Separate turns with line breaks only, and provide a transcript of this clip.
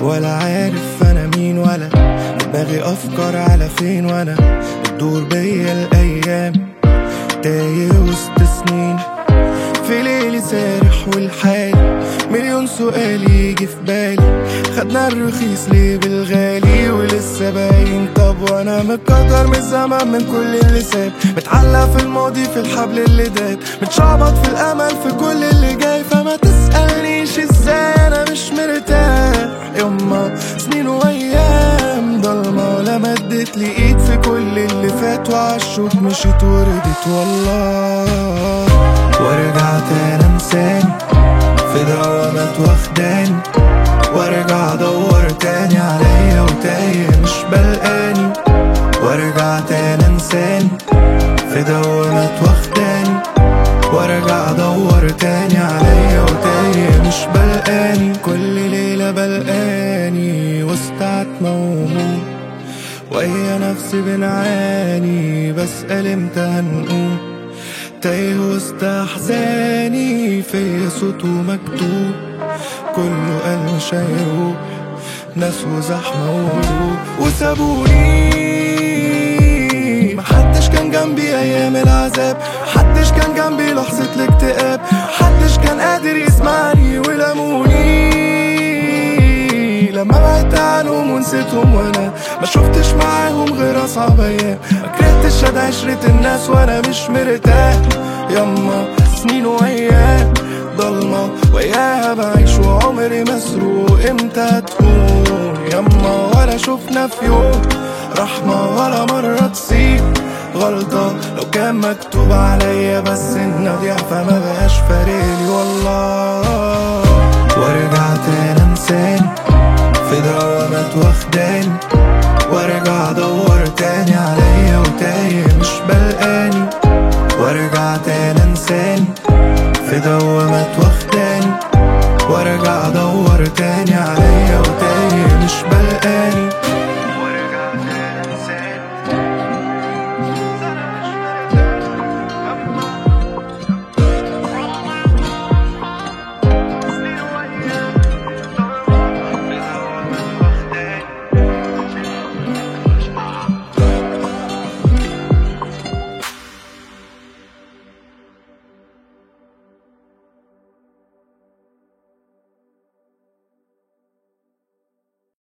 ولا عارف انا مين، ولا دماغي افكار على فين، وانا بتدور بيا الايام تايه وسط سنين. في ليلي سارح والحالي مليون سؤال يجي في بالي، خدنا الرخيص ليه بالغالي ولسه باين؟ طب وانا متقدر من الزمن من كل اللي ساب، متعلق في الماضي في الحبل اللي داب، متشعبط في الامل في كل اللي جاي. فما تسألنيش ازاي انا مش مرتاح، يما سنين وايام ضلمة ولا مدت لي ايد في كل اللي فات، وعالشوك مشيت وردت والله. وارجع تاني انساني في دوامات واخداني، وارجع ادور تاني عليا وتايه مش بلقاني. وارجع تاني انساني في دوامات واخداني، وارجع ادور تاني عليا وتايه مش بلقاني. كل ليلة بلقاني وسط عتمة وهموم، ويا نفسي بنعاني بسأل امتى هنقوم. تايه وسط احزاني فيا صوت ومكتوب، كله قال مش هيروح، ناس وزحمة وهدوء وسابوني. محدش كان جنبي ايام العذاب، محدش كان جنبي لحظة الاكتئاب، محدش كان قادر يسمعني ولموني لما بعدت عنهم ونسيتهم، وانا ما شفتش معاهم غير اصعب ايام. ما كرهتش ادعي عشرة الناس وانا مش مرتاح، يما سنين وايام ضلمة وياها بعيش وعمري مسروق. امتى تكون يما ولا شفنا في يوم رحمة ولا مرة تصيب غلطة؟ لو كان مكتوب عليا بس اني اضيع فما بقاش فارقلي والله. وارجع تاني انساني في دوامات واخداني، وارجع ادور تاني عليا وتايه مش بلقاني. وارجع تاني انساني في دوامات